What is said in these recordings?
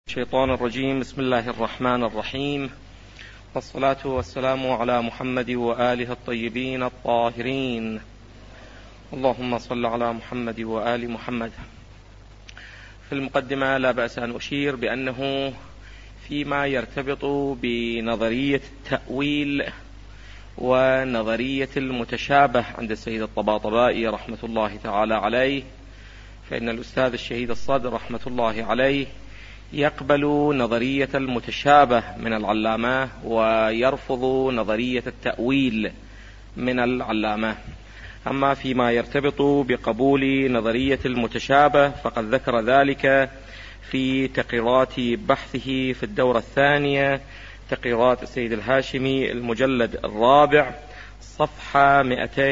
الشيطان الرجيم. بسم الله الرحمن الرحيم، والصلاة والسلام على محمد وآله الطيبين الطاهرين. اللهم صل على محمد وآل محمد. في المقدمة لا بأس أن أشير بأنه فيما يرتبط بنظرية التأويل ونظرية المتشابه عند السيد الطباطبائي رحمة الله تعالى عليه، فإن الأستاذ الشهيد الصدر رحمة الله عليه يقبل نظرية المتشابه من العلامة ويرفض نظرية التأويل من العلامة. أما فيما يرتبط بقبول نظرية المتشابه فقد ذكر ذلك في تقريرات بحثه في الدورة الثانية، تقريرات السيد الهاشمي المجلد الرابع صفحة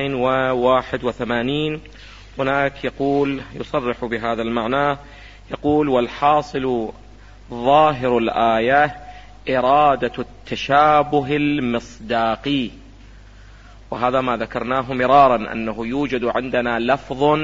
281. هناك يقول يصرح بهذا المعنى، يقول: والحاصل ظاهر الآية إرادة التشابه المصداقي. وهذا ما ذكرناه مرارا، أنه يوجد عندنا لفظ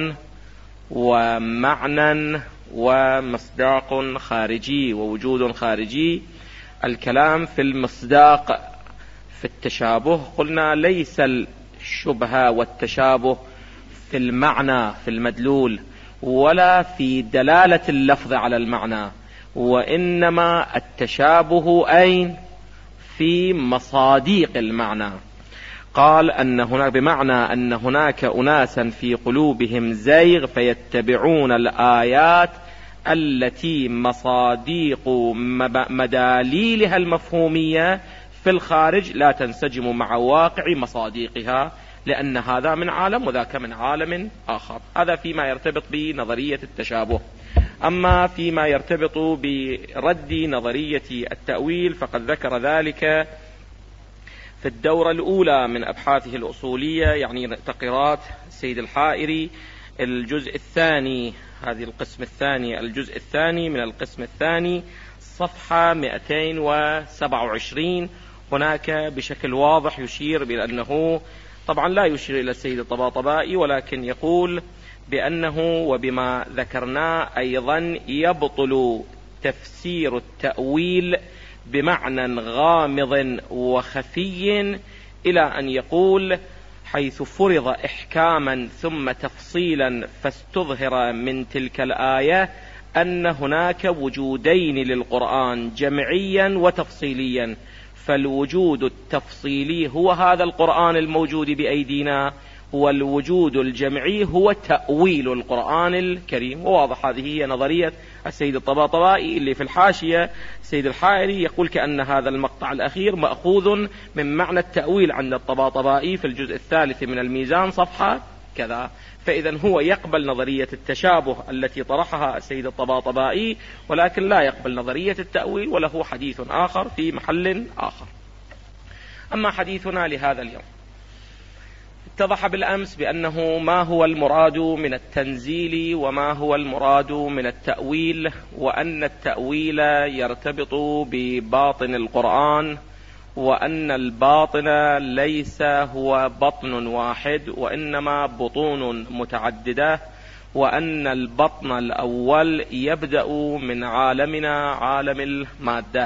ومعنى ومصداق خارجي ووجود خارجي. الكلام في المصداق في التشابه قلنا ليس الشبهة والتشابه في المعنى في المدلول ولا في دلالة اللفظ على المعنى، وإنما التشابه أين؟ في مصاديق المعنى. قال أن هناك بمعنى أن هناك أناسا في قلوبهم زيغ فيتبعون الآيات التي مصاديق مداليلها المفهومية في الخارج لا تنسجم مع واقع مصاديقها، لأن هذا من عالم وذاك من عالم آخر. هذا فيما يرتبط بنظرية التشابه. أما فيما يرتبط برد نظرية التأويل فقد ذكر ذلك في الدورة الأولى من أبحاثه الأصولية، يعني تقريرات السيد الحائري الجزء الثاني، هذه القسم الثاني، الجزء الثاني من القسم الثاني صفحة 227. هناك بشكل واضح يشير بأنه طبعا لا يشير إلى السيد الطباطبائي، ولكن يقول بأنه وبما ذكرناه أيضا يبطل تفسير التأويل بمعنى غامض وخفي، إلى أن يقول: حيث فرض إحكاما ثم تفصيلا فاستظهر من تلك الآية أن هناك وجودين للقرآن، جمعيا وتفصيليا، فالوجود التفصيلي هو هذا القرآن الموجود بأيدينا، والوجود الجمعي هو تأويل القرآن الكريم. وواضح هذه هي نظرية السيد الطباطبائي اللي في الحاشية السيد الحائري يقول كأن هذا المقطع الأخير مأخوذ من معنى التأويل عند الطباطبائي في الجزء الثالث من الميزان صفحة كذا. فإذا هو يقبل نظرية التشابه التي طرحها السيد الطباطبائي، ولكن لا يقبل نظرية التأويل، وله حديث آخر في محل آخر. أما حديثنا لهذا اليوم، اتضح بالأمس بأنه ما هو المراد من التنزيل وما هو المراد من التأويل، وأن التأويل يرتبط بباطن القرآن، وأن الباطن ليس هو بطن واحد وإنما بطون متعددة، وأن البطن الأول يبدأ من عالمنا عالم المادة.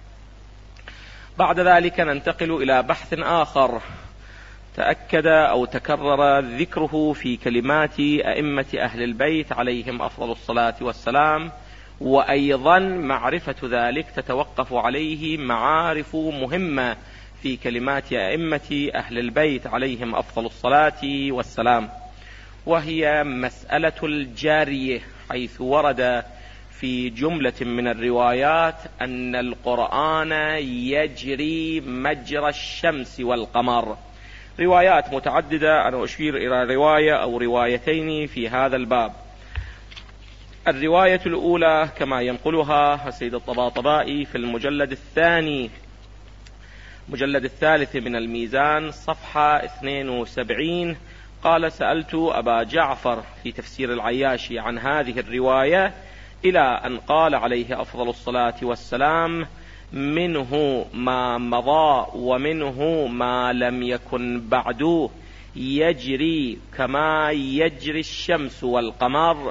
بعد ذلك ننتقل إلى بحث آخر تأكد أو تكرر ذكره في كلمات أئمة أهل البيت عليهم أفضل الصلاة والسلام، وأيضا معرفة ذلك تتوقف عليه معارف مهمة في كلمات أئمة أهل البيت عليهم أفضل الصلاة والسلام، وهي مسألة الجارية، حيث ورد في جملة من الروايات أن القرآن يجري مجرى الشمس والقمر. روايات متعددة، أنا أشير إلى رواية أو روايتين في هذا الباب. الرواية الأولى كما ينقلها السيد الطباطبائي في المجلد الثاني، مجلد الثالث من الميزان صفحة 72، قال: سألت أبا جعفر في تفسير العياشي عن هذه الرواية، إلى أن قال عليه أفضل الصلاة والسلام: منه ما مضى ومنه ما لم يكن بعده، يجري كما يجري الشمس والقمر،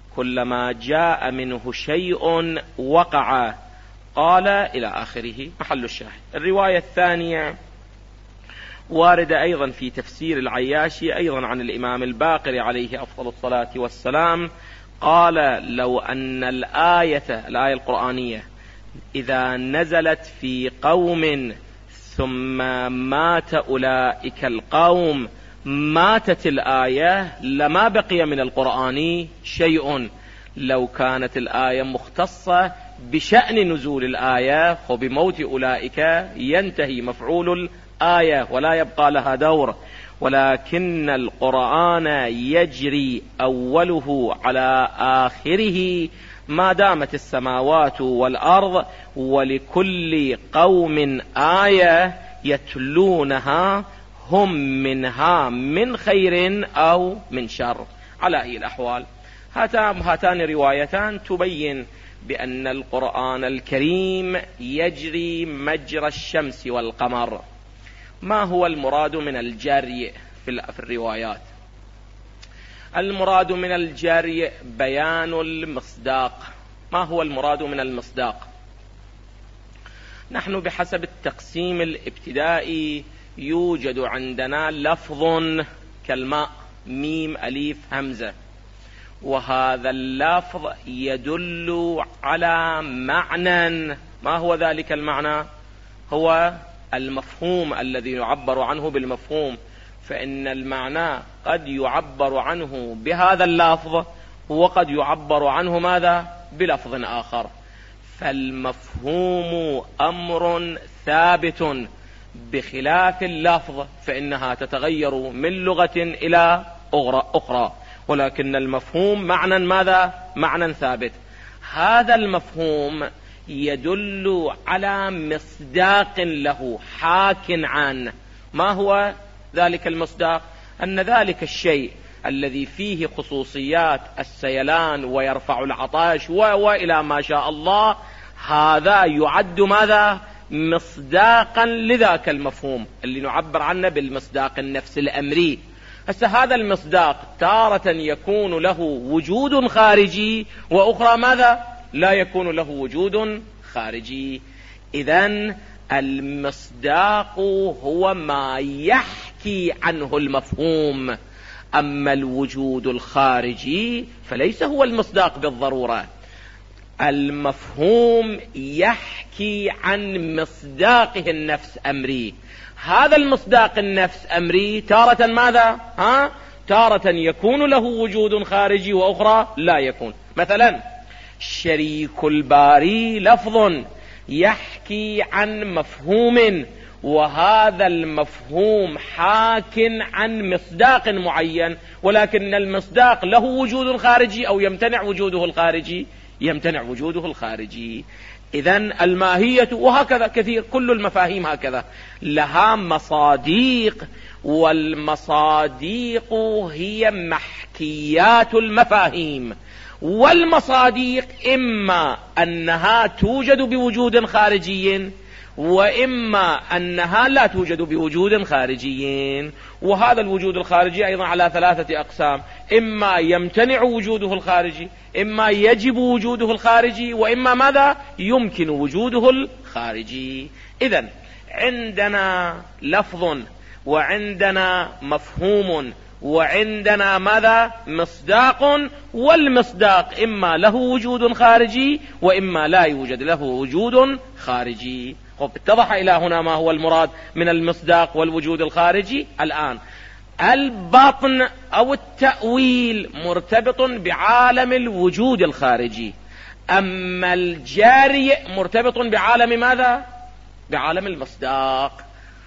كلما جاء منه شيء وقع، قال إلى آخره محل الشاهد. الرواية الثانية واردة أيضا في تفسير العياشي أيضا عن الإمام الباقر عليه أفضل الصلاة والسلام، قال لو أن الآية القرآنية إذا نزلت في قوم ثم مات أولئك القوم ماتت الآية لما بقي من القرآن شيء. لو كانت الآية مختصة بشأن نزول الآية وبموت أولئك ينتهي مفعول الآية ولا يبقى لها دور، ولكن القرآن يجري أوله على آخره ما دامت السماوات والأرض، ولكل قوم آية يتلونها هم منها من خير أو من شر. على أي الأحوال هاتان روايتان تبين بأن القرآن الكريم يجري مجرى الشمس والقمر. ما هو المراد من الجري في الروايات؟ المراد من الجري بيان المصداق. ما هو المراد من المصداق؟ نحن بحسب التقسيم الابتدائي يوجد عندنا لفظ كالماء، ميم أليف همزة، وهذا اللفظ يدل على معنى. ما هو ذلك المعنى؟ هو المفهوم الذي يعبر عنه بالمفهوم، فإن المعنى قد يعبر عنه بهذا اللفظ وقد يعبر عنه ماذا؟ بلفظ آخر. فالمفهوم أمر ثابت بخلاف اللفظ فإنها تتغير من لغة إلى أخرى، ولكن المفهوم معنى ماذا؟ معنى ثابت. هذا المفهوم يدل على مصداق له حاك عنه. ما هو ذلك المصداق؟ أن ذلك الشيء الذي فيه خصوصيات السيلان ويرفع العطاش وإلى ما شاء الله، هذا يعد ماذا؟ مصداقا لذاك المفهوم اللي نعبر عنه بالمصداق النفس الأمري. هذا المصداق تارة يكون له وجود خارجي، وأخرى ماذا؟ لا يكون له وجود خارجي. إذن المصداق هو ما يحكي عنه المفهوم، أما الوجود الخارجي فليس هو المصداق بالضرورة. المفهوم يحكي عن مصداقه النفس أمري. هذا المصداق النفس أمري تارة ماذا؟ تارة يكون له وجود خارجي وأخرى لا يكون. مثلا شريك الباري لفظ يحكي عن مفهوم، وهذا المفهوم حاك عن مصداق معين، ولكن المصداق له وجود خارجي أو يمتنع وجوده الخارجي؟ يمتنع وجوده الخارجي. إذن الماهية وهكذا كثير، كل المفاهيم هكذا لها مصاديق، والمصاديق هي محكيات المفاهيم. والمصاديق إما أنها توجد بوجود خارجي، وإما أنها لا توجد بوجود خارجي. وهذا الوجود الخارجي أيضا على ثلاثة أقسام: إما يمتنع وجوده الخارجي، إما يجب وجوده الخارجي، وإما ماذا؟ يمكن وجوده الخارجي. إذن عندنا لفظ، وعندنا مفهوم، وعندنا ماذا؟ مصداق. والمصداق إما له وجود خارجي وإما لا يوجد له وجود خارجي. اتضح إلى هنا ما هو المراد من المصداق والوجود الخارجي. الآن البطن أو التأويل مرتبط بعالم الوجود الخارجي، أما الجاري مرتبط بعالم ماذا؟ بعالم المصداق.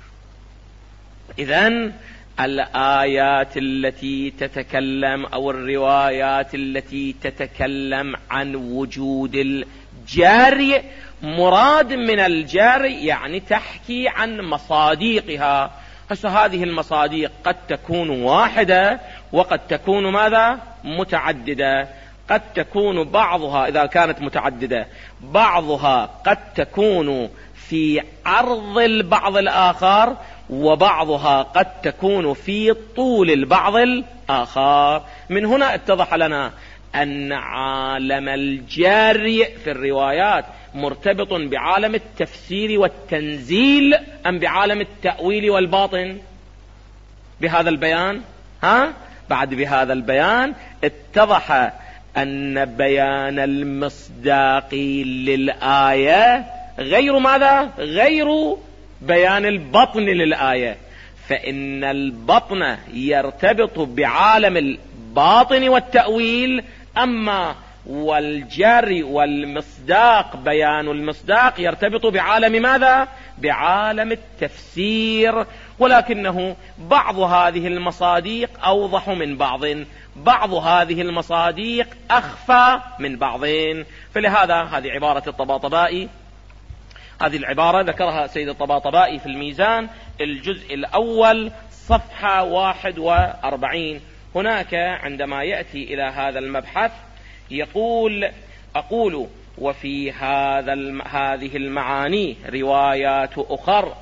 إذن الآيات التي تتكلم أو الروايات التي تتكلم عن وجود الجاري، مراد من الجاري يعني تحكي عن مصاديقها. هذه المصاديق قد تكون واحدة وقد تكون ماذا؟ متعددة. قد تكون بعضها إذا كانت متعددة بعضها قد تكون في عرض البعض الآخر، وبعضها قد تكون في طول البعض الآخر. من هنا اتضح لنا أن عالم الجري في الروايات مرتبط بعالم التفسير والتنزيل أم بعالم التأويل والباطن؟ بهذا البيان بعد بهذا البيان اتضح أن بيان المصداقي للآية غير ماذا؟ غير بيان البطن للآية، فإن البطن يرتبط بعالم الباطن والتأويل، أما والجري والمصداق بيان المصداق يرتبط بعالم ماذا؟ بعالم التفسير، ولكنه بعض هذه المصاديق أوضح من بعض هذه المصاديق أخفى من بعضين. فلهذا هذه عبارة الطباطبائي، هذه العبارة ذكرها سيد الطباطبائي في الميزان الجزء الأول صفحة 41. هناك عندما يأتي إلى هذا المبحث يقول: أقول وفي هذه المعاني روايات أخر.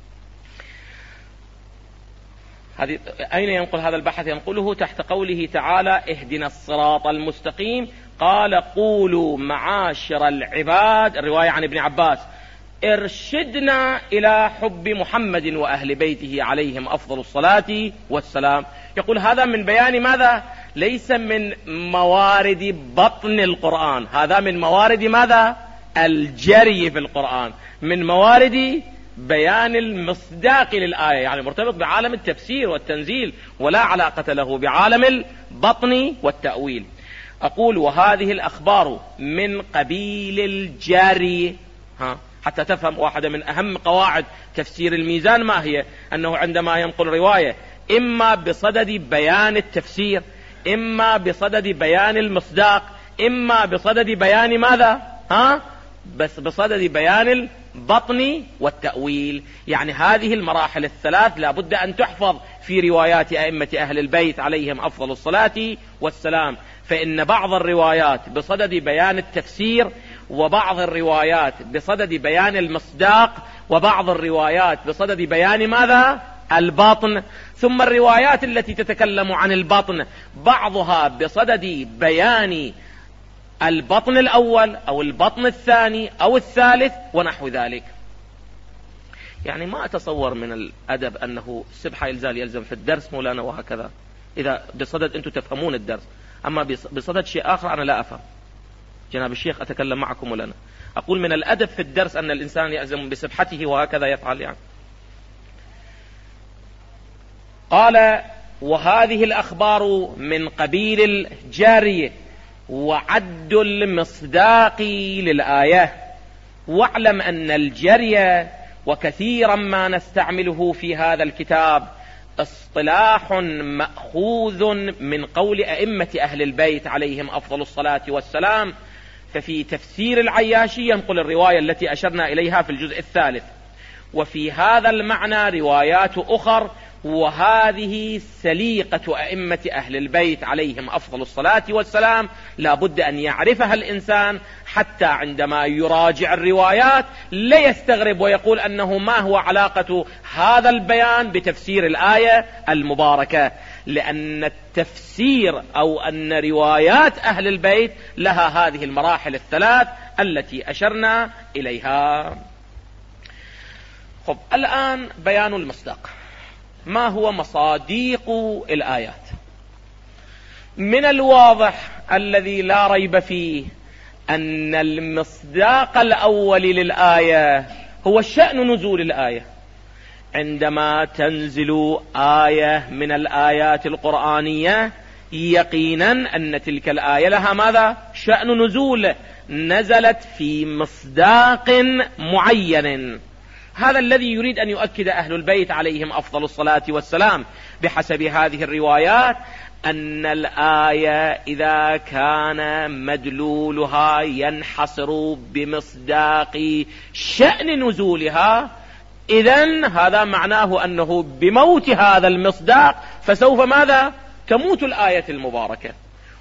أين ينقل هذا البحث؟ ينقله تحت قوله تعالى: اهدنا الصراط المستقيم. قال: قولوا معاشر العباد، الرواية عن ابن عباس: ارشدنا إلى حب محمد وأهل بيته عليهم أفضل الصلاة والسلام. يقول هذا من بيان ماذا؟ ليس من موارد بطن القرآن، هذا من موارد ماذا؟ الجري في القرآن، من موارد بيان المصداق للآية، يعني مرتبط بعالم التفسير والتنزيل ولا علاقة له بعالم البطن والتأويل. أقول: وهذه الأخبار من قبيل الجري. حتى تفهم واحدة من أهم قواعد تفسير الميزان ما هي؟ أنه عندما ينقل رواية إما بصدد بيان التفسير، إما بصدد بيان المصداق، إما بصدد بيان ماذا؟ بس بصدد بيان البطن والتأويل. يعني هذه المراحل الثلاث لا بد أن تحفظ في روايات أئمة أهل البيت عليهم أفضل الصلاة والسلام، فإن بعض الروايات بصدد بيان التفسير، وبعض الروايات بصدد بيان المصداق، وبعض الروايات بصدد بيان ماذا؟ الباطن. ثم الروايات التي تتكلم عن الباطن بعضها بصدد بيان البطن الأول أو البطن الثاني أو الثالث ونحو ذلك. يعني ما أتصور من الأدب أنه سبحة يلزم في الدرس مولانا وهكذا، إذا بصدد أنتم تفهمون الدرس، أما بصدد شيء آخر أنا لا أفهم. جناب الشيخ أتكلم معكم ولنا أقول من الأدب في الدرس أن الإنسان يلزم بسبحته وهكذا يفعل. يعني قال: وهذه الأخبار من قبيل الجارية وعد المصداق للآية. واعلم أن الجري وكثيرا ما نستعمله في هذا الكتاب اصطلاح مأخوذ من قول أئمة أهل البيت عليهم أفضل الصلاة والسلام. ففي تفسير العياشي ينقل الرواية التي أشرنا إليها في الجزء الثالث، وفي هذا المعنى روايات أخر، وهذه سليقة أئمة أهل البيت عليهم أفضل الصلاة والسلام، لا بد أن يعرفها الإنسان حتى عندما يراجع الروايات لا يستغرب ويقول أنه ما هو علاقة هذا البيان بتفسير الآية المباركة، لأن التفسير أو أن روايات أهل البيت لها هذه المراحل الثلاث التي أشرنا إليها. الآن بيان المصداق. ما هو مصاديق الآيات؟ من الواضح الذي لا ريب فيه أن المصداق الأول للآية هو شأن نزول الآية. عندما تنزل آية من الآيات القرآنية يقينا أن تلك الآية لها ماذا؟ شأن نزول، نزلت في مصداق معين. هذا الذي يريد أن يؤكد أهل البيت عليهم أفضل الصلاة والسلام بحسب هذه الروايات، أن الآية إذا كان مدلولها ينحصر بمصداق شأن نزولها، إذن هذا معناه أنه بموت هذا المصداق فسوف ماذا؟ تموت الآية المباركة.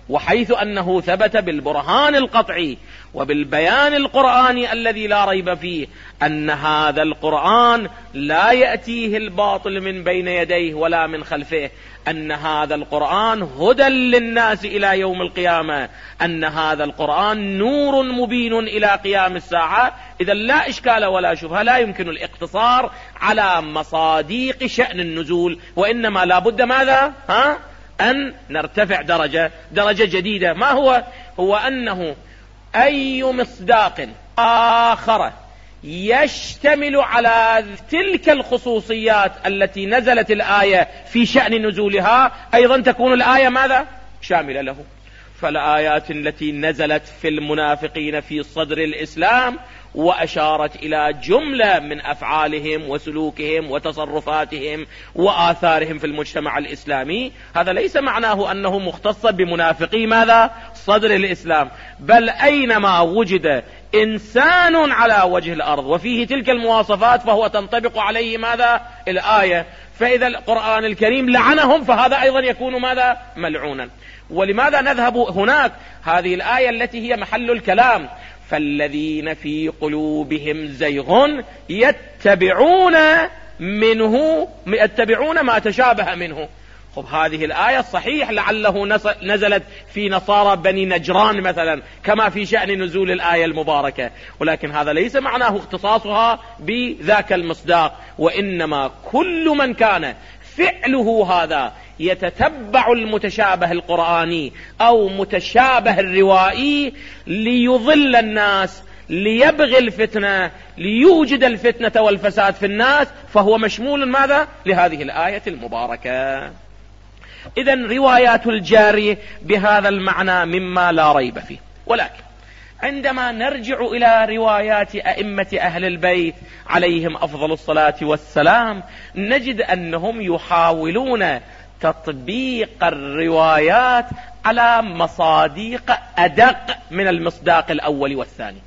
وحيث أنه ثبت بالبرهان القطعي وبالبيان القرآني الذي لا ريب فيه أن هذا القرآن لا يأتيه الباطل من بين يديه ولا من خلفه، أن هذا القرآن هدى للناس إلى يوم القيامة، أن هذا القرآن نور مبين إلى قيام الساعة، إذا لا إشكال ولا شبهة، لا يمكن الاقتصار على مصاديق شأن النزول، وإنما لا بد ماذا؟ أن نرتفع درجة جديدة. ما هو أنه أي مصداق آخر يشتمل على تلك الخصوصيات التي نزلت الآية في شأن نزولها أيضا تكون الآية ماذا؟ شاملة له. فالآيات التي نزلت في المنافقين في صدر الإسلام وأشارت إلى جملة من أفعالهم وسلوكهم وتصرفاتهم وآثارهم في المجتمع الإسلامي، هذا ليس معناه أنه مختص بمنافقي ماذا؟ صدر الإسلام، بل أينما وجد إنسان على وجه الأرض وفيه تلك المواصفات فهو تنطبق عليه ماذا؟ الآية. فإذا القرآن الكريم لعنهم فهذا أيضا يكون ماذا؟ ملعونا. ولماذا نذهب هناك؟ هذه الآية التي هي محل الكلام، فالذين في قلوبهم زيغ يتبعون ما تشابه منه. خب هذه الآية صحيح لعله نزلت في نصارى بني نجران مثلا كما في شأن نزول الآية المباركة، ولكن هذا ليس معناه اختصاصها بذاك المصداق، وإنما كل من كان فعله هذا يتتبع المتشابه القرآني أو متشابه الروائي ليضل الناس، ليبغي الفتنة، ليوجد الفتنة والفساد في الناس، فهو مشمول ماذا؟ لهذه الآية المباركة. إذن روايات الجارية بهذا المعنى مما لا ريب فيه. ولكن عندما نرجع إلى روايات أئمة أهل البيت عليهم أفضل الصلاة والسلام نجد أنهم يحاولون تطبيق الروايات على مصاديق أدق من المصداق الأول والثاني.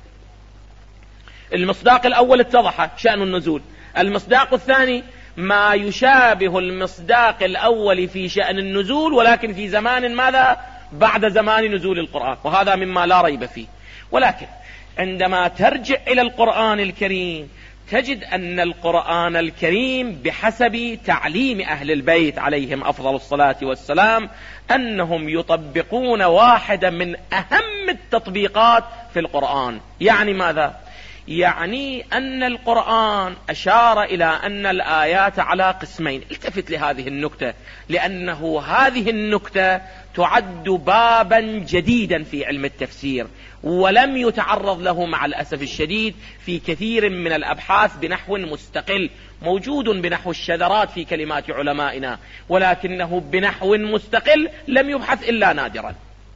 المصداق الأول اتضح شأن النزول، المصداق الثاني ما يشابه المصداق الأول في شأن النزول ولكن في زمان ماذا؟ بعد زمان نزول القرآن، وهذا مما لا ريب فيه. ولكن عندما ترجع إلى القرآن الكريم تجد أن القرآن الكريم بحسب تعليم أهل البيت عليهم أفضل الصلاة والسلام أنهم يطبقون واحدة من أهم التطبيقات في القرآن. يعني ماذا؟ يعني أن القرآن أشار إلى أن الآيات على قسمين. التفت لهذه النكتة، لأنه هذه النكتة تعد بابا جديدا في علم التفسير، ولم يتعرض له مع الأسف الشديد في كثير من الأبحاث بنحو مستقل، موجود بنحو الشذرات في كلمات علمائنا، ولكنه بنحو مستقل لم يبحث إلا نادرا.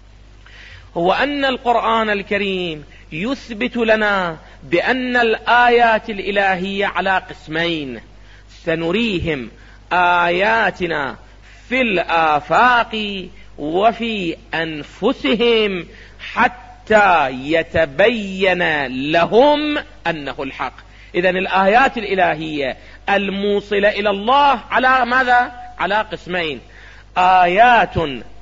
هو أن القرآن الكريم يثبت لنا بأن الآيات الإلهية على قسمين: سنريهم آياتنا في الآفاق وفي أنفسهم حتى يتبين لهم أنه الحق. إذن الآيات الإلهية الموصلة إلى الله على ماذا؟ على قسمين: آيات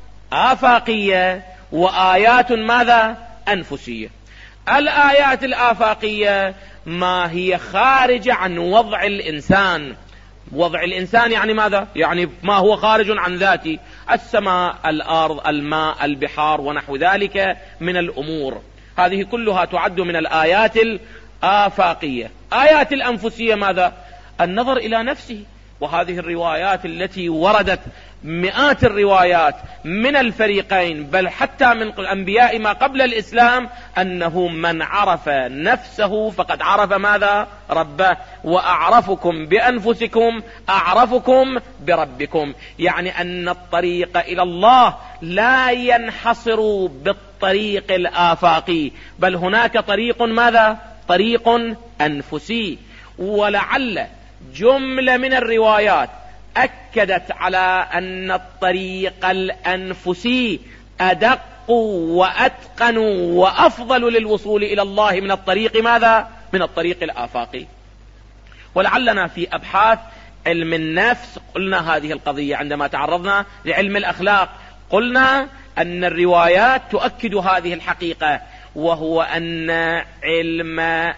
آفاقية وآيات ماذا؟ أنفسية. الآيات الآفاقية ما هي خارجة عن وضع الإنسان. وضع الإنسان يعني ماذا؟ يعني ما هو خارج عن ذاته: السماء، الأرض، الماء، البحار ونحو ذلك من الأمور، هذه كلها تعد من الآيات الآفاقية. آيات الأنفسية ماذا؟ النظر إلى نفسه. وهذه الروايات التي وردت مئات الروايات من الفريقين بل حتى من الأنبياء ما قبل الإسلام أنه من عرف نفسه فقد عرف ماذا؟ ربه. وأعرفكم بأنفسكم أعرفكم بربكم. يعني أن الطريق إلى الله لا ينحصر بالطريق الآفاقي، بل هناك طريق ماذا؟ طريق أنفسي. ولعل جملة من الروايات أكدت على أن الطريق الأنفسي أدق وأتقن وأفضل للوصول إلى الله من الطريق ماذا؟ من الطريق الآفاقي. ولعلنا في أبحاث علم النفس قلنا هذه القضية عندما تعرضنا لعلم الأخلاق، قلنا أن الروايات تؤكد هذه الحقيقة، وهو أن علم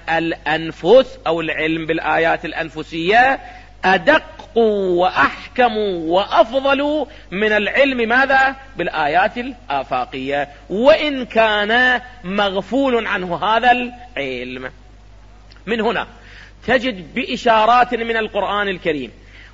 الأنفس أو العلم بالآيات الأنفسية أدق وأحكم وأفضل من العلم ماذا؟ بالآيات الآفاقية، وإن كان مغفول عنه هذا العلم. من هنا تجد بإشارات من القرآن الكريم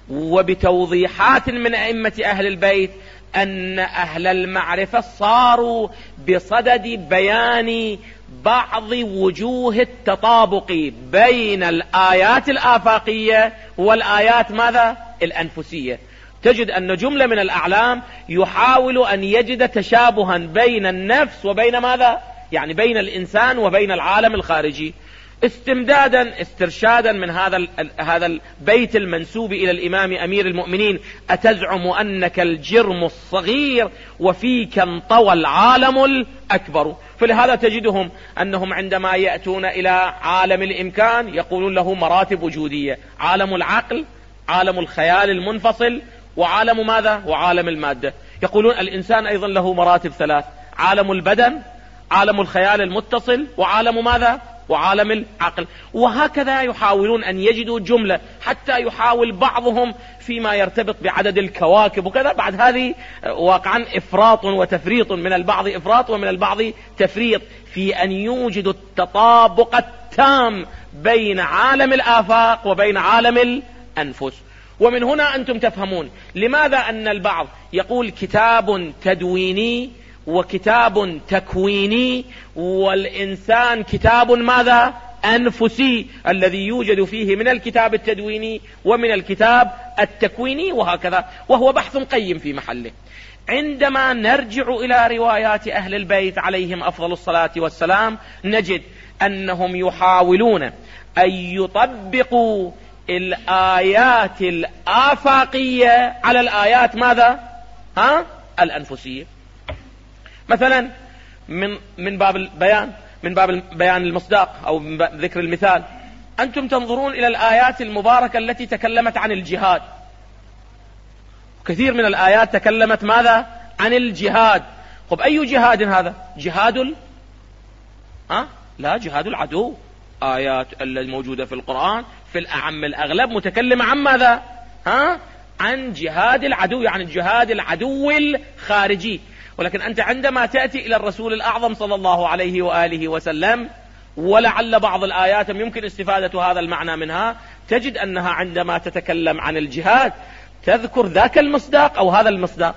وبتوضيحات من أئمة أهل البيت أن أهل المعرفة صاروا بصدد بيان بعض وجوه التطابق بين الآيات الآفاقية والآيات ماذا؟ الأنفسية. تجد أن جملة من الأعلام يحاول أن يجد تشابها بين النفس وبين ماذا؟ يعني بين الإنسان وبين العالم الخارجي، استمدادا استرشادا من هذا البيت المنسوب إلى الإمام أمير المؤمنين: أتزعم أنك الجرم الصغير وفيك انطوى العالم الأكبر. فلهذا تجدهم أنهم عندما يأتون إلى عالم الإمكان يقولون له مراتب وجودية: عالم العقل، عالم الخيال المنفصل، وعالم ماذا؟ وعالم المادة. يقولون الإنسان أيضا له مراتب ثلاث: عالم البدن، عالم الخيال المتصل، وعالم ماذا؟ وعالم العقل. وهكذا يحاولون أن يجدوا جملة، حتى يحاول بعضهم فيما يرتبط بعدد الكواكب وكذا. بعد هذه واقعا إفراط وتفريط، من البعض إفراط ومن البعض تفريط في أن يوجدوا التطابق التام بين عالم الآفاق وبين عالم الأنفس. ومن هنا أنتم تفهمون لماذا أن البعض يقول كتاب تدويني وكتاب تكويني، والإنسان كتاب ماذا؟ أنفسي، الذي يوجد فيه من الكتاب التدويني ومن الكتاب التكويني، وهكذا. وهو بحث قيم في محله. عندما نرجع إلى روايات أهل البيت عليهم أفضل الصلاة والسلام نجد أنهم يحاولون أن يطبقوا الآيات الآفاقية على الآيات ماذا؟ الأنفسية. مثلا من باب بيان المصداق أو من ذكر المثال، أنتم تنظرون إلى الآيات المباركة التي تكلمت عن الجهاد. كثير من الآيات تكلمت ماذا؟ عن الجهاد. طب أي جهاد هذا؟ جهاد لا، جهاد العدو. آيات الموجودة في القرآن في الأعم الأغلب متكلمة عن ماذا؟ عن جهاد العدو، يعني جهاد العدو الخارجي. ولكن أنت عندما تأتي إلى الرسول الأعظم صلى الله عليه وآله وسلم، ولعل بعض الآيات يمكن استفادة هذا المعنى منها، تجد أنها عندما تتكلم عن الجهاد تذكر ذاك المصداق أو هذا المصداق.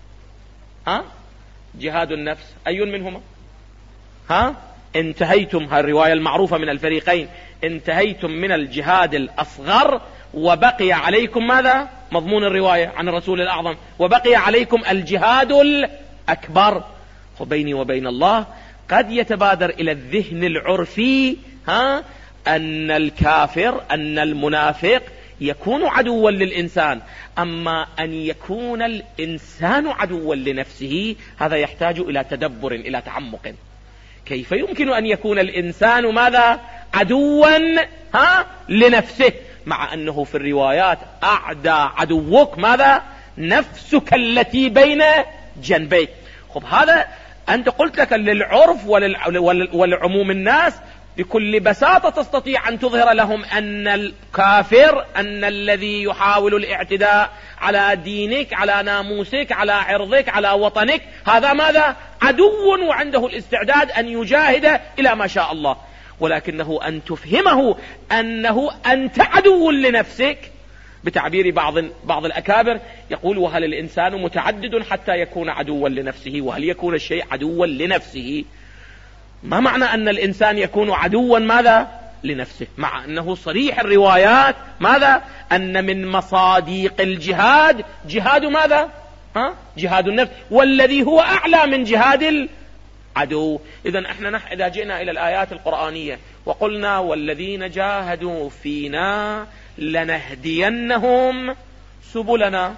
جهاد النفس أي منهما؟ انتهيتم، الرواية المعروفة من الفريقين، انتهيتم من الجهاد الأصغر وبقي عليكم ماذا؟ مضمون الرواية عن الرسول الأعظم: وبقي عليكم الجهاد الأكبر. وبيني وبين الله قد يتبادر إلى الذهن العرفي أن الكافر، أن المنافق يكون عدوا للإنسان، أما أن يكون الإنسان عدوا لنفسه هذا يحتاج إلى تدبر، إلى تعمق. كيف يمكن أن يكون الإنسان ماذا؟ عدوا لنفسه، مع أنه في الروايات أعدى عدوك ماذا؟ نفسك التي بين جنبيك. خب هذا أنت قلت لك للعرف ولعموم الناس بكل بساطة تستطيع أن تظهر لهم أن الكافر، أن الذي يحاول الاعتداء على دينك، على ناموسك، على عرضك، على وطنك، هذا ماذا؟ عدو، وعنده الاستعداد أن يجاهد إلى ما شاء الله. ولكنه أن تفهمه أنه أنت عدو لنفسك. بتعبير بعض الأكابر يقول: وهل الإنسان متعدد حتى يكون عدوا لنفسه؟ وهل يكون الشيء عدوا لنفسه؟ ما معنى أن الإنسان يكون عدوا ماذا؟ لنفسه، مع أنه صريح الروايات ماذا؟ أن من مصاديق الجهاد جهاد ماذا؟ جهاد النفس، والذي هو أعلى من جهاد العدو. إذن احنا إذا جئنا إلى الآيات القرآنية وقلنا: والذين جاهدوا فينا لنهدينهم سبلنا،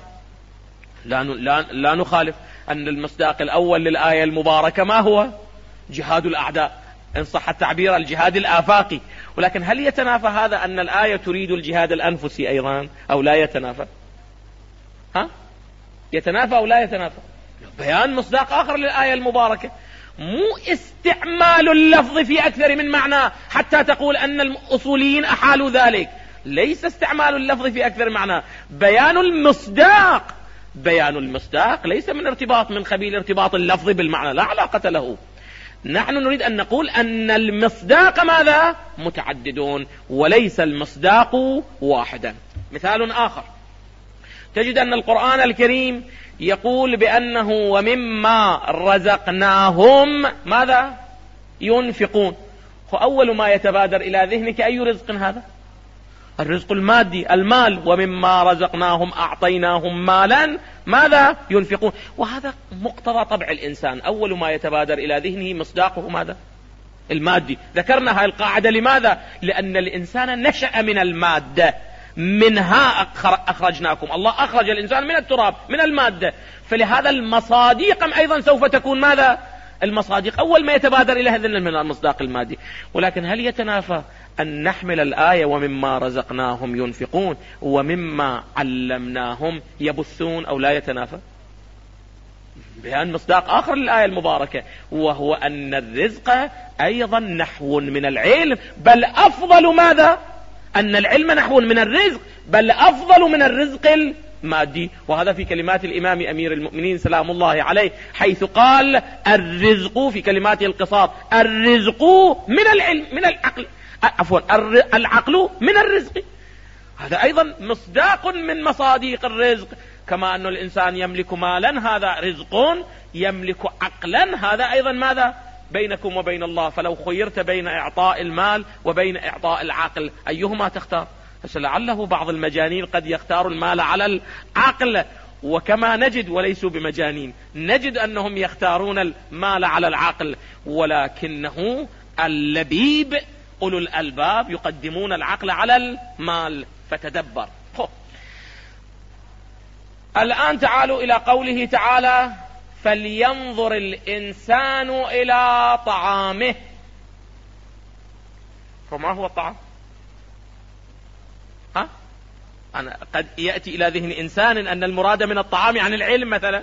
لا نخالف أن المصداق الأول للآية المباركة ما هو؟ جهاد الأعداء، إن صح التعبير الجهاد الآفاقي. ولكن هل يتنافى هذا أن الآية تريد الجهاد الأنفسي أيضا أو لا يتنافى؟ يتنافى أو لا يتنافى؟ بيان مصداق آخر للآية المباركة، مو استعمال اللفظ في أكثر من معنى حتى تقول أن الأصوليين أحالوا ذلك. ليس استعمال اللفظ في أكثر من معنى، بيان المصداق. بيان المصداق ليس من ارتباط من قبيل ارتباط اللفظ بالمعنى، لا علاقة له. نحن نريد أن نقول أن المصداق ماذا؟ متعددون وليس المصداق واحدا. مثال آخر، تجد أن القرآن الكريم يقول بأنه ومما رزقناهم ماذا؟ ينفقون. فأول ما يتبادر إلى ذهنك أي رزق هذا؟ الرزق المادي، المال. ومما رزقناهم أعطيناهم مالا ماذا؟ ينفقون. وهذا مقتضى طبع الإنسان، أول ما يتبادر إلى ذهنه مصداقه ماذا؟ المادي. ذكرنا هذه القاعدة لماذا؟ لأن الإنسان نشأ من المادة، منها أخرجناكم. الله أخرج الإنسان من التراب، من المادة، فلهذا المصاديق أيضا سوف تكون ماذا؟ المصاديق. أول ما يتبادر إلى هذا من المصداق المادي. ولكن هل يتنافى أن نحمل الآية ومما رزقناهم ينفقون ومما علمناهم يبثون، أو لا يتنافى؟ بأن مصداق آخر للآية المباركة، وهو أن الرزق أيضا نحو من العلم، بل أفضل ماذا؟ أن العلم نحو من الرزق، بل أفضل من الرزق المادي. وهذا في كلمات الإمام أمير المؤمنين سلام الله عليه، حيث قال الرزق في كلماته القصار، الرزق من العلم، من العقل، عفوا العقل من الرزق. هذا أيضا مصداق من مصاديق الرزق. كما أن الإنسان يملك مالا هذا رزق، يملك عقلا هذا أيضا ماذا؟ بينكم وبين الله. فلو خيرت بين إعطاء المال وبين إعطاء العقل أيهما تختار؟ فلعله بعض المجانين قد يختار المال على العقل، وكما نجد وليسوا بمجانين، نجد أنهم يختارون المال على العقل، ولكنه اللبيب أولو الألباب يقدمون العقل على المال. فتدبر. الآن تعالوا إلى قوله تعالى فلينظر الإنسان إلى طعامه. فما هو الطعام؟ أنا قد يأتي إلى ذهن إنسان أن المراد من الطعام عن العلم مثلا،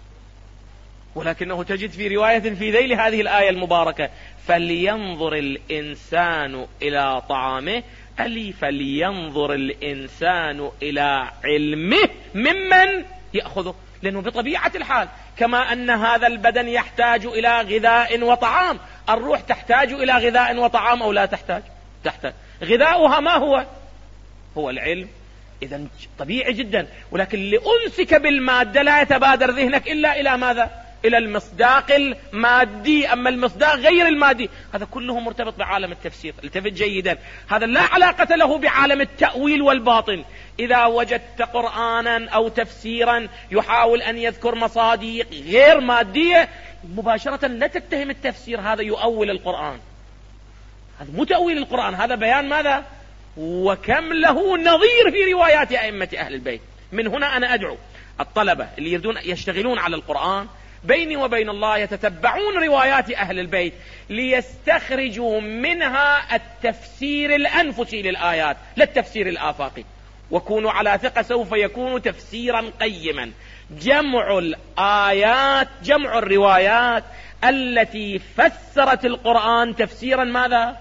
ولكنه تجد في رواية في ذيل هذه الآية المباركة فلينظر الإنسان إلى طعامه، ألي فلينظر الإنسان إلى علمه ممن يأخذه. لأنه بطبيعة الحال كما أن هذا البدن يحتاج إلى غذاء وطعام، الروح تحتاج إلى غذاء وطعام أو لا تحتاج؟ تحتاج. غذاؤها ما هو؟ هو العلم. إذن طبيعي جدا. ولكن لأنسك بالمادة لا يتبادر ذهنك إلا إلى ماذا؟ إلى المصداق المادي. أما المصداق غير المادي هذا كله مرتبط بعالم التفسير. التفت جيدا، هذا لا علاقة له بعالم التأويل والباطن. إذا وجدت قرآنا أو تفسيرا يحاول أن يذكر مصاديق غير مادية مباشرة لا تتهم التفسير هذا يؤول القرآن. هذا مو تأويل القرآن، هذا بيان ماذا؟ وكم له نظير في روايات أئمة أهل البيت. من هنا أنا أدعو الطلبة اللي يريدون يشتغلون على القرآن بيني وبين الله يتتبعون روايات أهل البيت ليستخرجوا منها التفسير الأنفسي للآيات لا التفسير الآفاقي، وكونوا على ثقة سوف يكون تفسيرا قيما. جمع الآيات، جمع الروايات التي فسرت القرآن تفسيرا ماذا؟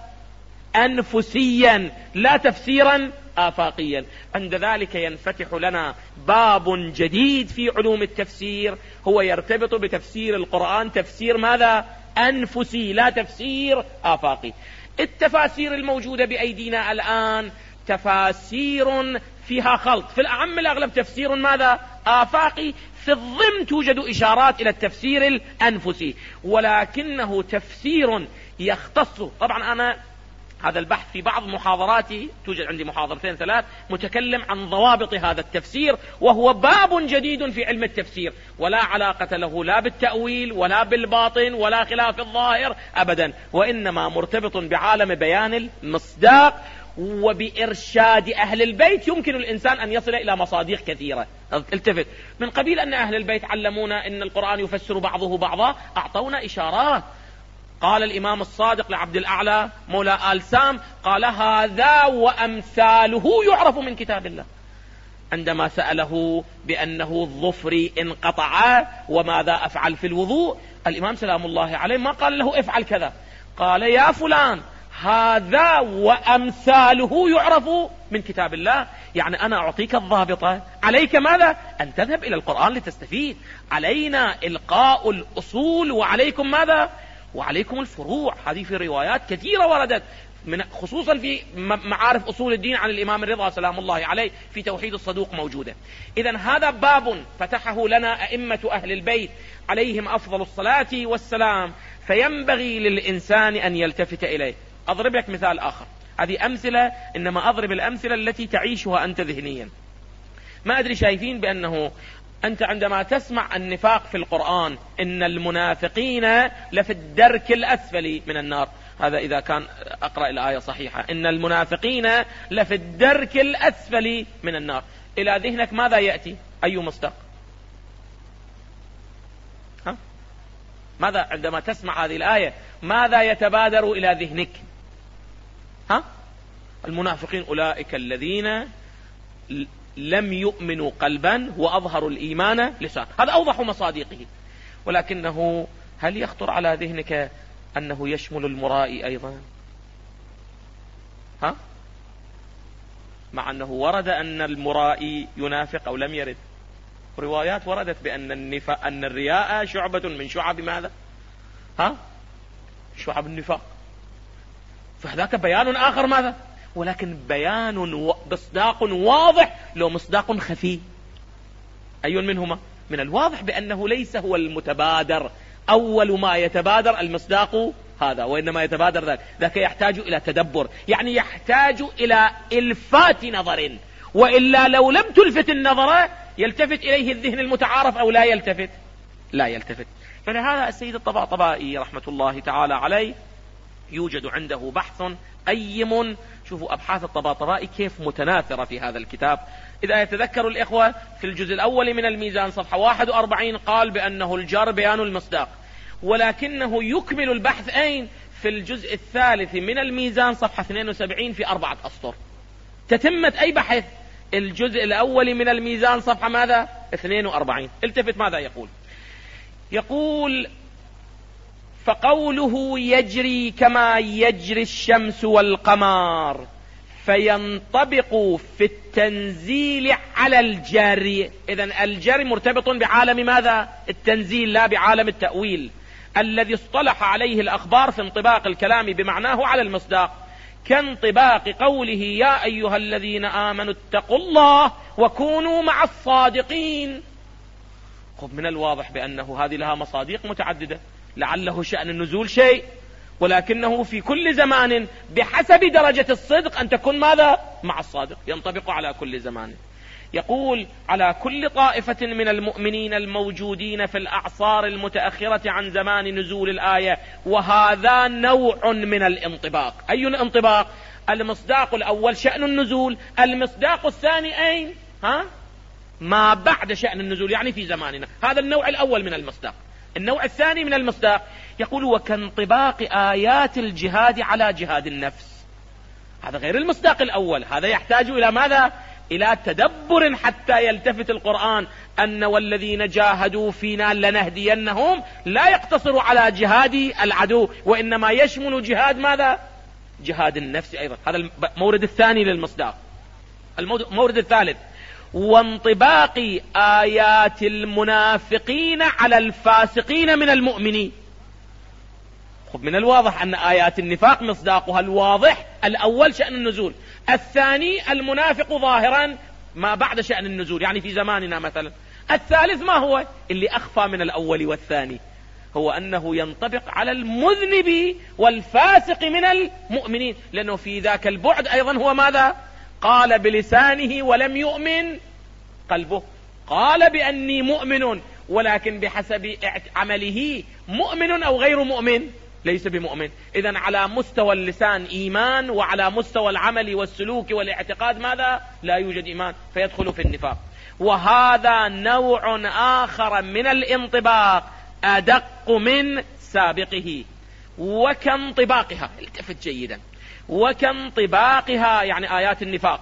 أنفسيا لا تفسيرا آفاقيا. عند ذلك ينفتح لنا باب جديد في علوم التفسير، هو يرتبط بتفسير القرآن تفسير ماذا؟ أنفسي لا تفسير آفاقي. التفاسير الموجودة بأيدينا الآن تفاسير فيها خلط، في الأعم الأغلب تفسير ماذا؟ آفاقي، في الضمن توجد إشارات إلى التفسير الأنفسي، ولكنه تفسير يختص. طبعا أنا هذا البحث في بعض محاضراتي، توجد عندي محاضرتين ثلاث متكلم عن ضوابط هذا التفسير، وهو باب جديد في علم التفسير ولا علاقة له لا بالتأويل ولا بالباطن ولا خلاف الظاهر أبدا، وإنما مرتبط بعالم بيان المصداق وبإرشاد أهل البيت. يمكن الإنسان أن يصل إلى مصاديق كثيرة. التفت، من قبيل أن أهل البيت علمونا أن القرآن يفسر بعضه بعضا، أعطونا إشارات. قال الإمام الصادق لعبد الأعلى مولى آل سام قال هذا وأمثاله يعرف من كتاب الله. عندما سأله بأنه الظفر انقطع وماذا أفعل في الوضوء، الإمام سلام الله عليه ما قال له افعل كذا، قال يا فلان هذا وأمثاله يعرف من كتاب الله، يعني أنا أعطيك الضابطة، عليك ماذا؟ أن تذهب إلى القرآن لتستفيد، علينا إلقاء الأصول وعليكم ماذا؟ وعليكم الفروع. هذه في روايات كثيرة وردت خصوصا في معارف أصول الدين عن الإمام الرضا سلام الله عليه، في توحيد الصدوق موجودة. إذن هذا باب فتحه لنا أئمة أهل البيت عليهم أفضل الصلاة والسلام، فينبغي للإنسان أن يلتفت إليه. أضرب لك مثال آخر، هذه أمثلة إنما أضرب الأمثلة التي تعيشها أنت ذهنيا. ما أدري شايفين بأنه أنت عندما تسمع النفاق في القرآن إن المنافقين لفي الدرك الأسفل من النار، هذا إذا كان أقرأ الآية صحيحة، إن المنافقين لفي الدرك الأسفل من النار، إلى ذهنك ماذا يأتي؟ أي مصداق؟ ماذا عندما تسمع هذه الآية ماذا يتبادر إلى ذهنك؟ المنافقين أولئك الذين لم يؤمنوا قلبا وأظهروا الإيمان لسان، هذا أوضح مصادقه. ولكنه هل يخطر على ذهنك أنه يشمل المرائي أيضا؟ مع أنه ورد أن المرائي ينافق أو لم يرد، روايات وردت بأن أن الرياء شعبة من شعب ماذا؟ شعب النفاق، فهذاك بيان آخر ماذا؟ ولكن بيان مصداق واضح لو مصداق خفي، أي منهما؟ من الواضح بأنه ليس هو المتبادر، أول ما يتبادر المصداق هذا، وإنما يتبادر ذاك يحتاج إلى تدبر، يعني يحتاج إلى إلفات نظر، وإلا لو لم تلفت النظر يلتفت إليه الذهن المتعارف أو لا يلتفت؟ لا يلتفت. فلهذا السيد الطباطبائي رحمة الله تعالى عليه يوجد عنده بحث قيم. شوفوا أبحاث الطباطبائي كيف متناثرة في هذا الكتاب. إذا يتذكر الإخوة في الجزء الأول من الميزان صفحة 41 قال بأنه الجار بيان المصداق، ولكنه يكمل البحث أين؟ في الجزء الثالث من الميزان صفحة 72 في 4 أسطر. تتمة أي بحث؟ الجزء الأول من الميزان صفحة ماذا؟ 42. التفت ماذا يقول؟ يقول فقوله يجري كما يجري الشمس والقمر فينطبق في التنزيل على الجري. إذن الجري مرتبط بعالم ماذا؟ التنزيل، لا بعالم التأويل الذي اصطلح عليه الأخبار في انطباق الكلام بمعناه على المصداق، كانطباق قوله يا أيها الذين آمنوا اتقوا الله وكونوا مع الصادقين. من الواضح بأنه هذه لها مصادق متعددة، لعله شأن النزول شيء، ولكنه في كل زمان بحسب درجة الصدق أن تكون ماذا؟ مع الصادق، ينطبق على كل زمان. يقول على كل طائفة من المؤمنين الموجودين في الأعصار المتأخرة عن زمان نزول الآية، وهذا نوع من الانطباق. أي الانطباق؟ المصداق الأول شأن النزول، المصداق الثاني أين؟ ما بعد شأن النزول، يعني في زماننا. هذا النوع الأول من المصداق. النوع الثاني من المصداق يقول وكانطباق آيات الجهاد على جهاد النفس. هذا غير المصداق الأول، هذا يحتاج إلى ماذا؟ إلى تدبر حتى يلتفت القرآن أن والذين جاهدوا فينا لنهدينهم، لا يقتصر على جهاد العدو، وإنما يشمل جهاد ماذا؟ جهاد النفس أيضا. هذا المورد الثاني للمصداق. المورد الثالث وانطباق آيات المنافقين على الفاسقين من المؤمنين. من الواضح أن آيات النفاق مصداقها الواضح الأول شأن النزول، الثاني المنافق ظاهرا ما بعد شأن النزول، يعني في زماننا مثلا. الثالث ما هو؟ اللي أخفى من الأول والثاني، هو أنه ينطبق على المذنب والفاسق من المؤمنين، لأنه في ذاك البعد أيضا هو ماذا؟ قال بلسانه ولم يؤمن قلبه، قال بأني مؤمن ولكن بحسب عمله مؤمن أو غير مؤمن؟ ليس بمؤمن. إذن على مستوى اللسان إيمان، وعلى مستوى العمل والسلوك والاعتقاد ماذا؟ لا يوجد إيمان، فيدخل في النفاق. وهذا نوع آخر من الانطباق أدق من سابقه. وكانطباقها، التفت جيدا، وكانطباقها يعني آيات النفاق،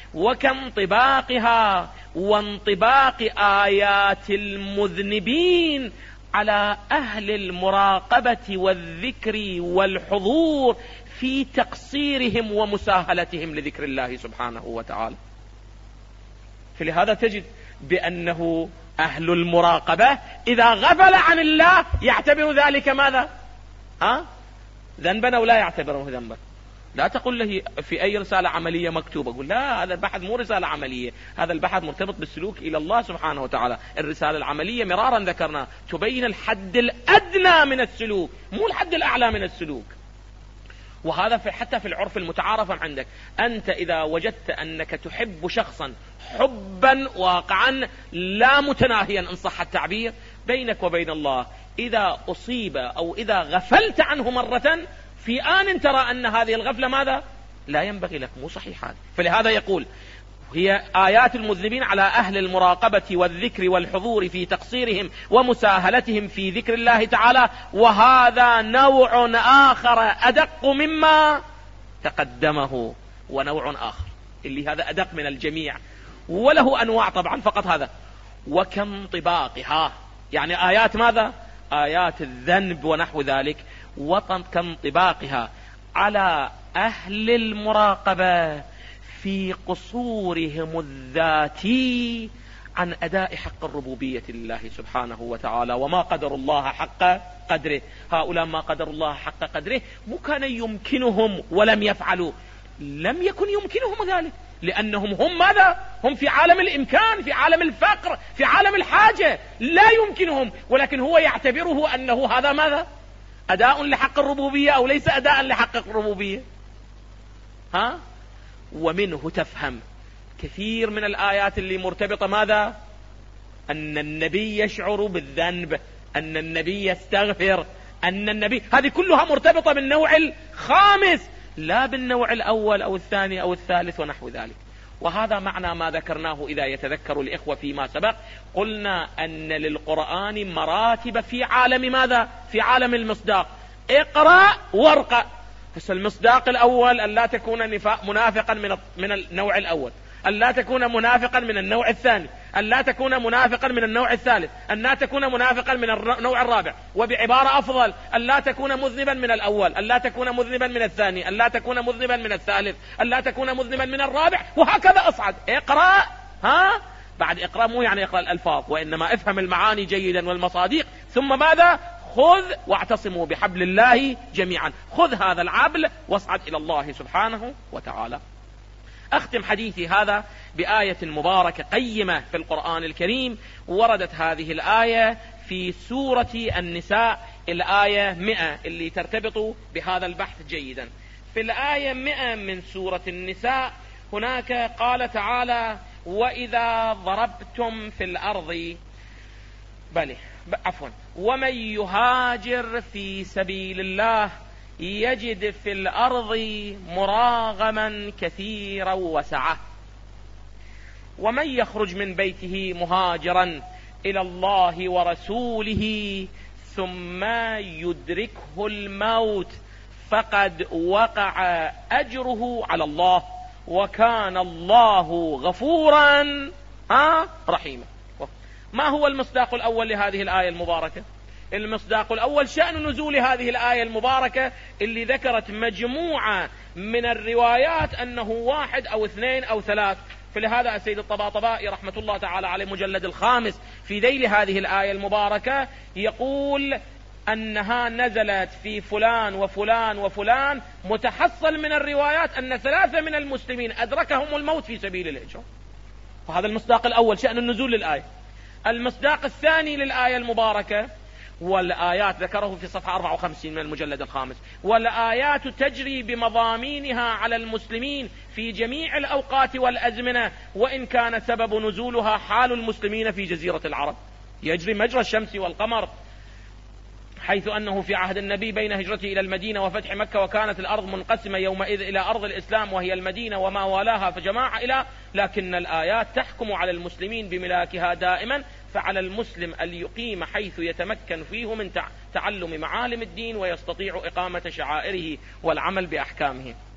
وكانطباقها وانطباق آيات المذنبين على أهل المراقبة والذكر والحضور في تقصيرهم ومساهلتهم لذكر الله سبحانه وتعالى. فلهذا تجد بأنه أهل المراقبة إذا غفل عن الله يعتبر ذلك ماذا؟ ذنبا أو لا يعتبره ذنبا؟ لا تقول له في أي رسالة عملية مكتوبة، قل لا، هذا البحث مو رسالة عملية، هذا البحث مرتبط بالسلوك إلى الله سبحانه وتعالى. الرسالة العملية مرارا ذكرنا تبين الحد الأدنى من السلوك، مو الحد الأعلى من السلوك. وهذا حتى في العرف المتعارف عندك، أنت إذا وجدت أنك تحب شخصا حبا واقعا لا متناهيا إن صح التعبير، بينك وبين الله إذا أصيب أو إذا غفلت عنه مرة، في آن ترى أن هذه الغفلة ماذا؟ لا ينبغي لك، مو صحيح هذا. فلهذا يقول هي آيات المذنبين على أهل المراقبة والذكر والحضور في تقصيرهم ومساهلتهم في ذكر الله تعالى، وهذا نوع آخر أدق مما تقدمه، ونوع آخر اللي هذا أدق من الجميع وله أنواع طبعا، فقط هذا. وكانطباقها يعني آيات ماذا؟ آيات الذنب ونحو ذلك، وكانطباقها على أهل المراقبة في قصورهم الذاتي عن أداء حق الربوبية لله سبحانه وتعالى، وما قدر الله حق قدره. هؤلاء ما قدر الله حق قدره، مو كان يمكنهم ولم يفعلوا، لم يكن يمكنهم ذلك، لأنهم هم ماذا؟ هم في عالم الإمكان، في عالم الفقر، في عالم الحاجة، لا يمكنهم، ولكن هو يعتبره أنه هذا ماذا؟ أداء لحق الربوبية أو ليس أداء لحق الربوبية. ومنه تفهم كثير من الآيات اللي مرتبطة ماذا؟ أن النبي يشعر بالذنب، أن النبي يستغفر، أن النبي، هذه كلها مرتبطة بالنوع الخامس لا بالنوع الأول أو الثاني أو الثالث ونحو ذلك. وهذا معنى ما ذكرناه إذا يتذكر الإخوة فيما سبق، قلنا أن للقرآن مراتب في عالم ماذا؟ في عالم المصداق. اقرأ وارقى. المصداق الأول أن لا تكون منافقا من النوع الأول، أن لا تكون منافقا من النوع الثاني، أن لا تكون منافقا من النوع الثالث، أن لا تكون منافقا من النوع الرابع، وبعبارة أفضل أن لا تكون مذنبا من الأول، أن لا تكون مذنبا من الثاني، أن لا تكون مذنبا من الثالث، أن لا تكون مذنبا من الرابع، وهكذا أصعد. اقرأ. بعد اقرأ مو يعني اقرأ الألفاظ، وإنما افهم المعاني جيدا والمصادق، ثم ماذا؟ خذ واعتصموا بحبل الله جميعا، خذ هذا العبل واصعد إلى الله سبحانه وتعالى. أختم حديثي هذا بآية مباركة قيمة في القرآن الكريم. وردت هذه الآية في سورة النساء، الآية 100 اللي ترتبط بهذا البحث جيدا. في الآية 100 من سورة النساء هناك قال تعالى: وإذا ضربتم في الأرض ومن يهاجر في سبيل الله يجد في الأرض مراغما كثيرا وسعة، ومن يخرج من بيته مهاجرا إلى الله ورسوله ثم يدركه الموت فقد وقع أجره على الله وكان الله غفورا رحيما. ما هو المصداق الأول لهذه الآية المباركة؟ المصداق الأول شأن نزول هذه الآية المباركة اللي ذكرت مجموعة من الروايات أنه 1 أو 2 أو 3. فلهذا السيد الطباطبائي رحمة الله تعالى عليه مجلد الخامس في ذيل هذه الآية المباركة يقول أنها نزلت في فلان وفلان وفلان، متحصل من الروايات أن 3 من المسلمين أدركهم الموت في سبيل الهجرة. وهذا المصداق الأول شأن النزول للآية. المصداق الثاني للآية المباركة، والآيات ذكره في صفحة 54 من المجلد الخامس: والآيات تجري بمضامينها على المسلمين في جميع الأوقات والأزمنة، وإن كان سبب نزولها حال المسلمين في جزيرة العرب. يجري مجرى الشمس والقمر، حيث أنه في عهد النبي بين هجرته إلى المدينة وفتح مكة، وكانت الأرض منقسمة يومئذ إلى أرض الإسلام وهي المدينة وما والاها فجماعة لكن الآيات تحكم على المسلمين بملاكها دائما، فعلى المسلم أن يقيم حيث يتمكن فيه من تعلم معالم الدين ويستطيع إقامة شعائره والعمل بأحكامه.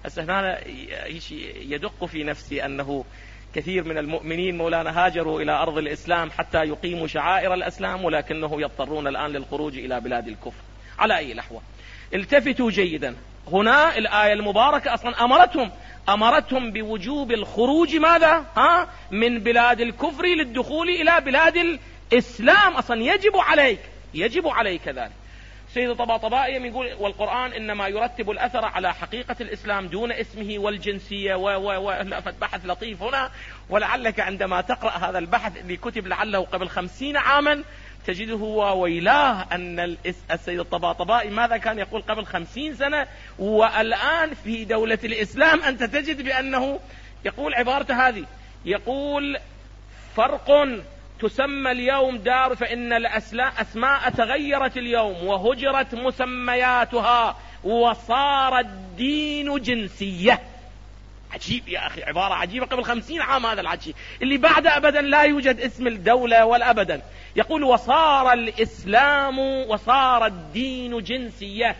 هنا يدق في نفسي أنه كثير من المؤمنين مولانا هاجروا إلى أرض الإسلام حتى يقيموا شعائر الإسلام، ولكنه يضطرون الآن للخروج إلى بلاد الكفر. على أي لحوة، التفتوا جيدا، هنا الآية المباركة أصلا أمرتهم بوجوب الخروج ماذا؟ من بلاد الكفر للدخول إلى بلاد الإسلام. أصلا يجب عليك ذلك. سيد طباطبائي يقول والقرآن إنما يرتب الأثر على حقيقة الإسلام دون اسمه والجنسية بحث لطيف هنا، ولعلك عندما تقرأ هذا البحث اللي كتب لعله قبل 50 عاما تجده ويلاه أن السيد الطباطبائي ماذا كان يقول قبل 50 سنة، والآن في دولة الإسلام أنت تجد بأنه يقول عبارة هذه، يقول فرق تسمى اليوم دار فإن الأسماء تغيرت اليوم وهجرت مسمياتها وصار الدين جنسية. عجيب يا أخي، عبارة عجيبة قبل 50 عام. هذا العجيب اللي بعد أبدا لا يوجد اسم الدولة ولا أبدا. يقول وصار الإسلام وصار الدين جنسية،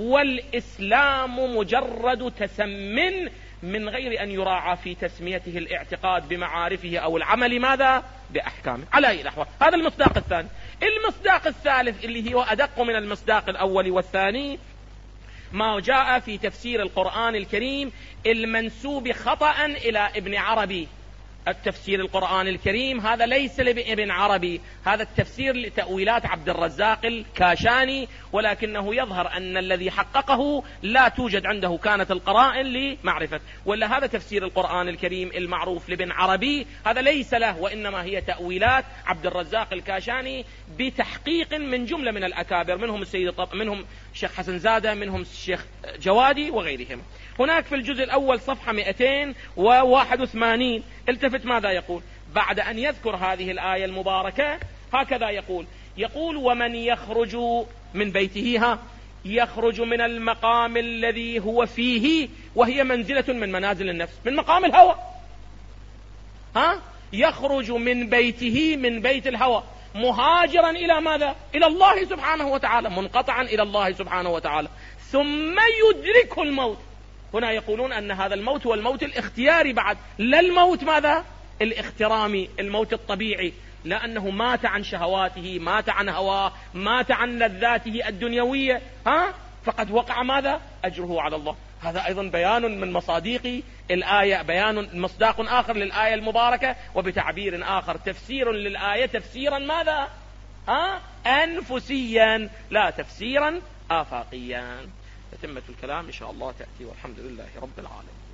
والإسلام مجرد تسمٍ من غير أن يراعى في تسميته الاعتقاد بمعارفه أو العمل ماذا؟ بأحكامه. على أي لحظة. هذا المصداق الثاني. المصداق الثالث اللي هو أدق من المصداق الأول والثاني ما جاء في تفسير القرآن الكريم المنسوب خطأ إلى ابن عربي. التفسير القرآن الكريم هذا ليس لابن عربي، هذا التفسير لتأويلات عبد الرزاق الكاشاني، ولكنه يظهر أن الذي حققه لا توجد عنده كانت القرائن لمعرفة، ولا هذا تفسير القرآن الكريم المعروف لابن عربي هذا ليس له، وإنما هي تأويلات عبد الرزاق الكاشاني بتحقيق من جملة من الأكابر، منهم الشيخ حسن زادة، منهم الشيخ جوادي وغيرهم. هناك في الجزء الأول صفحة 281 التفت ماذا يقول بعد أن يذكر هذه الآية المباركة؟ هكذا يقول ومن يخرج من بيته يخرج من المقام الذي هو فيه، وهي منزلة من منازل النفس، من مقام الهوى. يخرج من بيته، من بيت الهوى، مهاجرا إلى ماذا؟ إلى الله سبحانه وتعالى، منقطعا إلى الله سبحانه وتعالى، ثم يدركه الموت. هنا يقولون أن هذا الموت هو الموت الاختياري بعد، لا الموت ماذا؟ الاخترامي، الموت الطبيعي، لأنه مات عن شهواته، مات عن هواه، مات عن لذاته الدنيوية، فقد وقع ماذا؟ أجره على الله. هذا أيضا بيان من مصاديق الآية، بيان مصداق آخر للآية المباركة، وبتعبير آخر تفسير للآية تفسيرا ماذا؟ أنفسيا لا تفسيرا آفاقيا. تتمة الكلام إن شاء الله تأتي، والحمد لله رب العالمين.